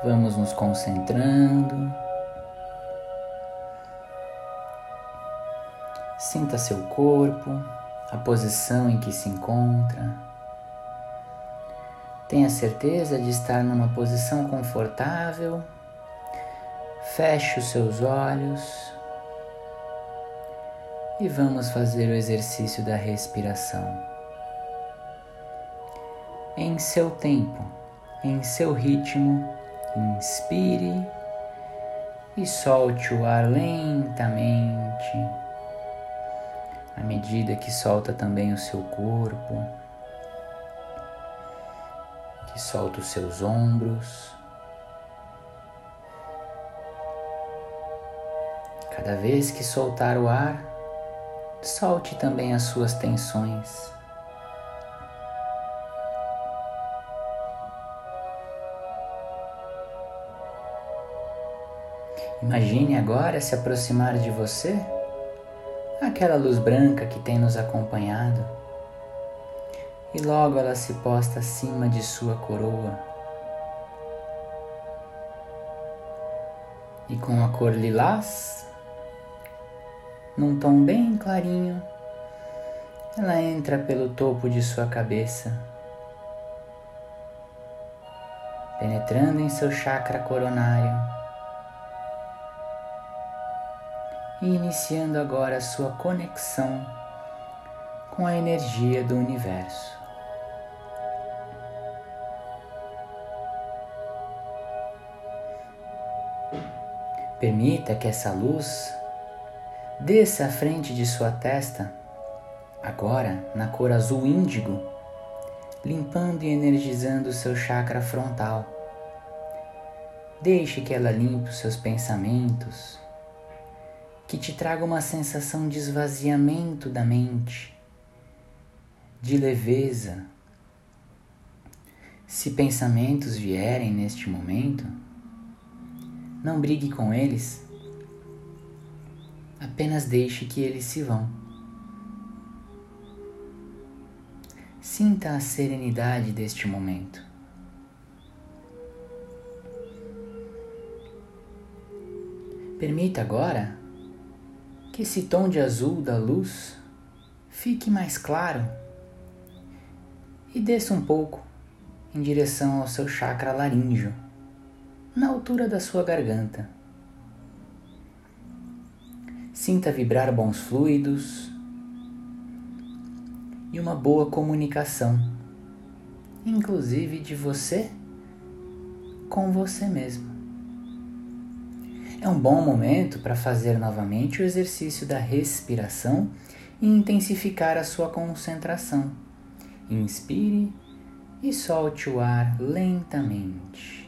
Vamos nos concentrando. Sinta seu corpo, a posição em que se encontra. Tenha certeza de estar numa posição confortável. Feche os seus olhos e vamos fazer o exercício da respiração. Em seu tempo, em seu ritmo, inspire e solte o ar lentamente, à medida que solta também o seu corpo, que solta os seus ombros. Cada vez que soltar o ar, solte também as suas tensões. Imagine agora se aproximar de você aquela luz branca que tem nos acompanhado e logo ela se posta acima de sua coroa. E com a cor lilás, num tom bem clarinho, ela entra pelo topo de sua cabeça, penetrando em seu chakra coronário e iniciando agora a sua conexão com a energia do universo. Permita que essa luz desça à frente de sua testa, agora na cor azul índigo, limpando e energizando o seu chakra frontal. Deixe que ela limpe os seus pensamentos, que te traga uma sensação de esvaziamento da mente, de leveza. Se pensamentos vierem neste momento, não brigue com eles. Apenas deixe que eles se vão. Sinta a serenidade deste momento. Permita agora que esse tom de azul da luz fique mais claro e desça um pouco em direção ao seu chakra laríngeo, na altura da sua garganta. Sinta vibrar bons fluidos e uma boa comunicação, inclusive de você com você mesmo. É um bom momento para fazer novamente o exercício da respiração e intensificar a sua concentração. Inspire e solte o ar lentamente.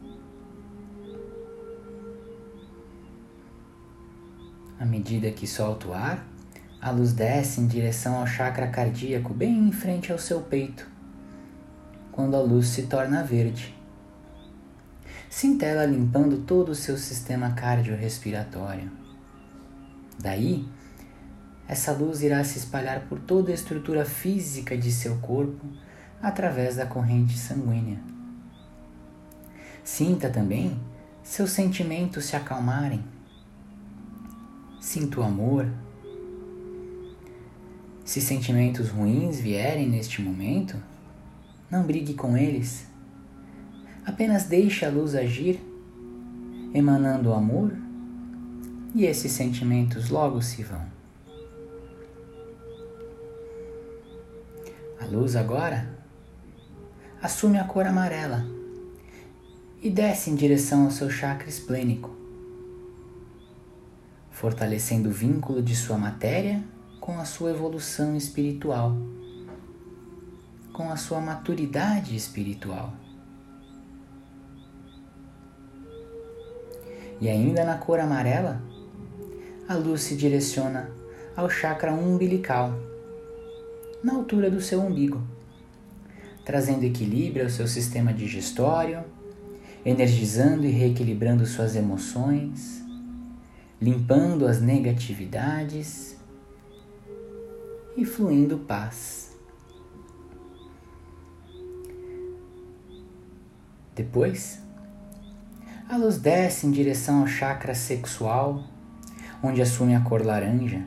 À medida que solta o ar, a luz desce em direção ao chakra cardíaco bem em frente ao seu peito, quando a luz se torna verde. Sinta ela limpando todo o seu sistema cardiorrespiratório. Daí, essa luz irá se espalhar por toda a estrutura física de seu corpo através da corrente sanguínea. Sinta também seus sentimentos se acalmarem. Sinta o amor. Se sentimentos ruins vierem neste momento, não brigue com eles. Apenas deixe a luz agir, emanando o amor, e esses sentimentos logo se vão. A luz agora assume a cor amarela e desce em direção ao seu chakra esplênico, fortalecendo o vínculo de sua matéria com a sua evolução espiritual, com a sua maturidade espiritual. E ainda na cor amarela, a luz se direciona ao chakra umbilical, na altura do seu umbigo, trazendo equilíbrio ao seu sistema digestório, energizando e reequilibrando suas emoções, limpando as negatividades e fluindo paz. Depois, A luz desce em direção ao chakra sexual, onde assume a cor laranja,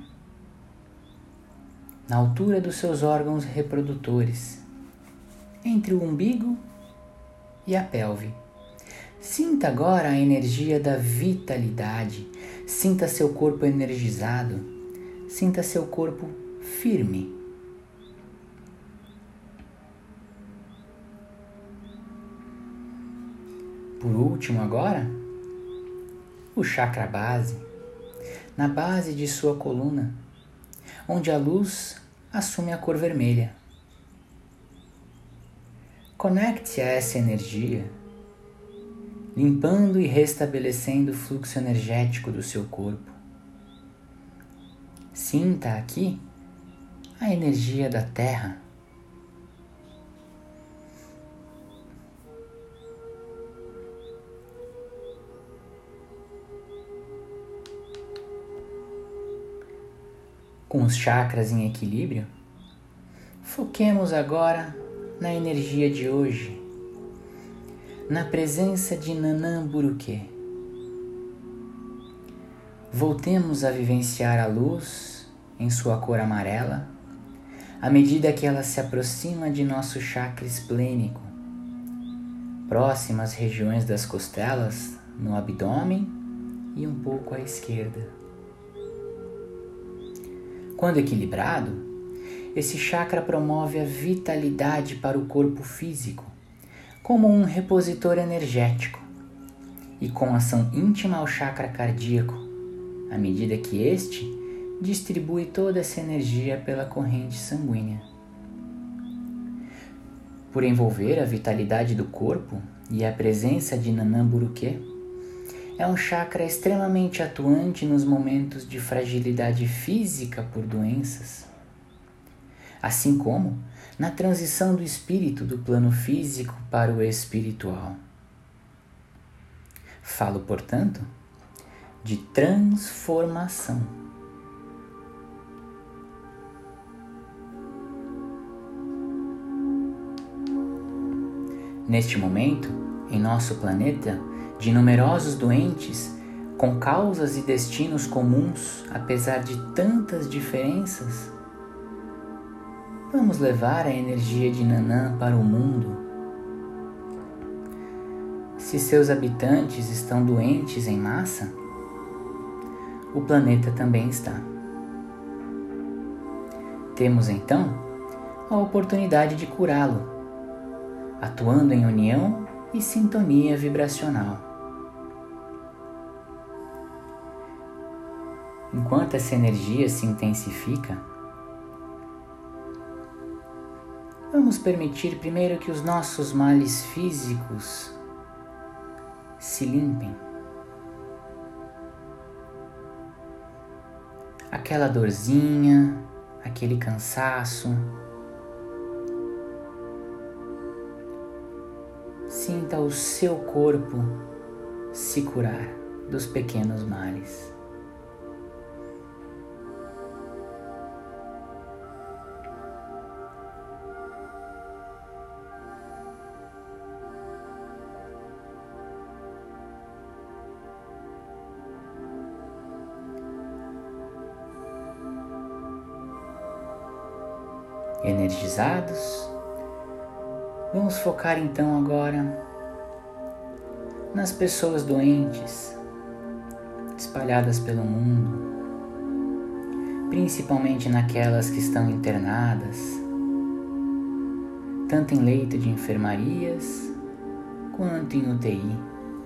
na altura dos seus órgãos reprodutores, entre o umbigo e a pelve. Sinta agora a energia da vitalidade, sinta seu corpo energizado, sinta seu corpo firme. Por último agora, o chakra base, na base de sua coluna, onde a luz assume a cor vermelha. Conecte-se a essa energia, limpando e restabelecendo o fluxo energético do seu corpo. Sinta aqui a energia da Terra. Com os chakras em equilíbrio, foquemos agora na energia de hoje, na presença de Nanã Buruké. Voltemos a vivenciar a luz em sua cor amarela, à medida que ela se aproxima de nosso chakra esplênico, próxima às regiões das costelas, no abdômen e um pouco à esquerda. Quando equilibrado, esse chakra promove a vitalidade para o corpo físico, como um repositor energético, e com ação íntima ao chakra cardíaco, à medida que este distribui toda essa energia pela corrente sanguínea. Por envolver a vitalidade do corpo e a presença de Nanã Buruké, é um chakra extremamente atuante nos momentos de fragilidade física por doenças, assim como na transição do espírito do plano físico para o espiritual. Falo, portanto, de transformação. Neste momento, em nosso planeta, de numerosos doentes, com causas e destinos comuns, apesar de tantas diferenças, vamos levar a energia de Nanã para o mundo. Se seus habitantes estão doentes em massa, o planeta também está. Temos então a oportunidade de curá-lo, atuando em união e sintonia vibracional. Enquanto essa energia se intensifica, vamos permitir primeiro que os nossos males físicos se limpem. Aquela dorzinha, aquele cansaço. Sinta o seu corpo se curar dos pequenos males. Energizados, vamos focar então agora nas pessoas doentes espalhadas pelo mundo, principalmente naquelas que estão internadas, tanto em leito de enfermarias quanto em UTI.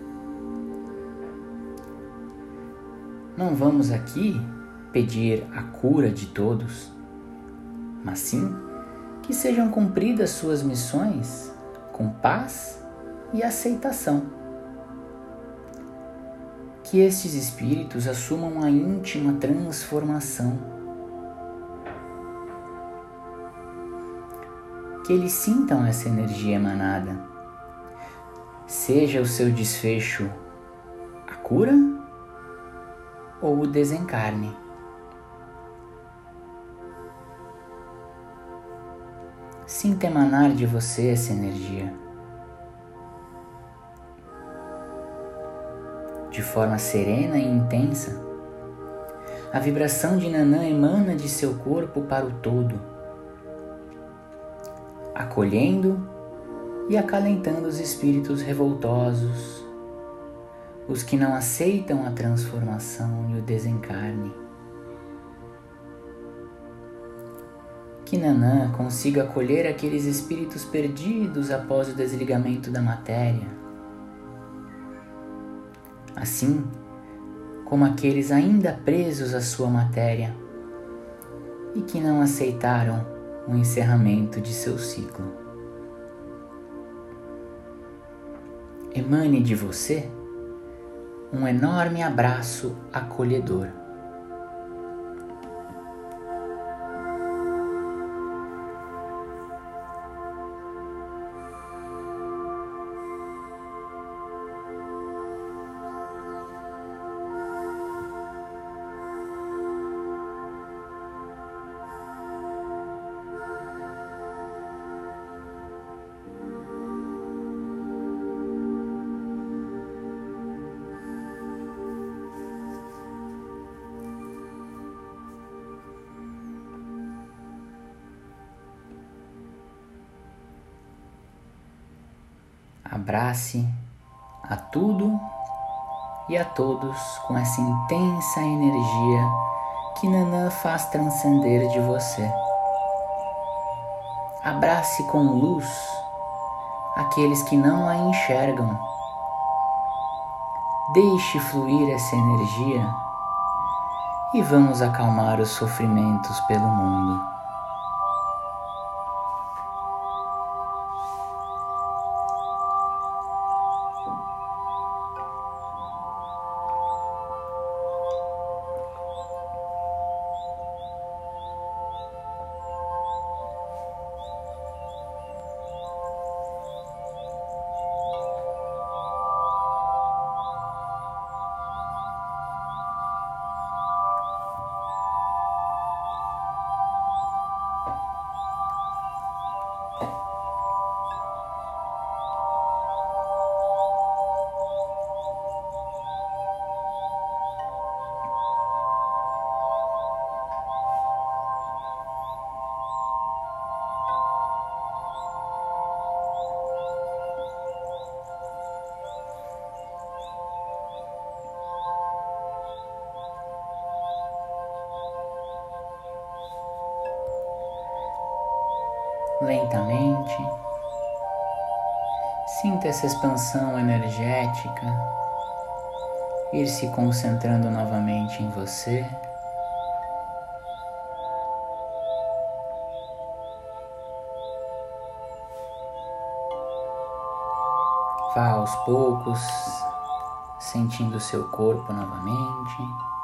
Não vamos aqui pedir a cura de todos, mas sim que sejam cumpridas suas missões com paz e aceitação. Que estes espíritos assumam a íntima transformação. Que eles sintam essa energia emanada. Seja o seu desfecho a cura ou o desencarne. Sinta emanar de você essa energia. de forma serena e intensa, a vibração de Nanã emana de seu corpo para o todo, acolhendo e acalentando os espíritos revoltosos, os que não aceitam a transformação e o desencarne. Que Nanã consiga acolher aqueles espíritos perdidos após o desligamento da matéria, assim como aqueles ainda presos à sua matéria e que não aceitaram o encerramento de seu ciclo. Emane de você um enorme abraço acolhedor. Abrace a tudo e a todos com essa intensa energia que Nanã faz transcender de você. Abrace com luz aqueles que não a enxergam. Deixe fluir essa energia e vamos acalmar os sofrimentos pelo mundo. Lentamente, sinta essa expansão energética ir se concentrando novamente em você. Vá aos poucos, sentindo o seu corpo novamente.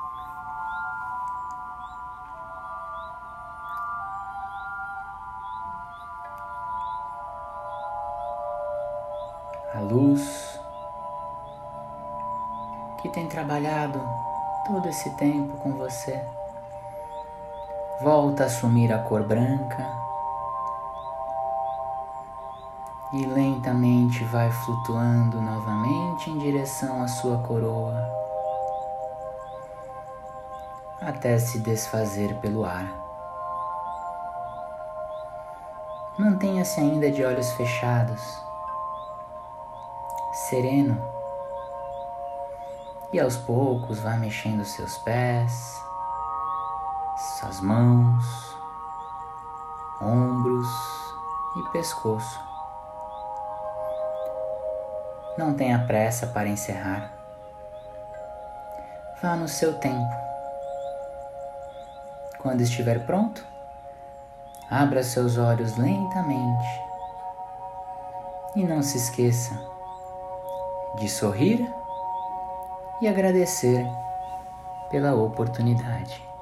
A luz que tem trabalhado todo esse tempo com você volta a assumir a cor branca e lentamente vai flutuando novamente em direção à sua coroa até se desfazer pelo ar. Mantenha-se ainda de olhos fechados, sereno, e aos poucos vá mexendo seus pés, suas mãos, ombros e pescoço. Não tenha pressa para encerrar. Vá no seu tempo. Quando estiver pronto, abra seus olhos lentamente e não se esqueça de sorrir e agradecer pela oportunidade.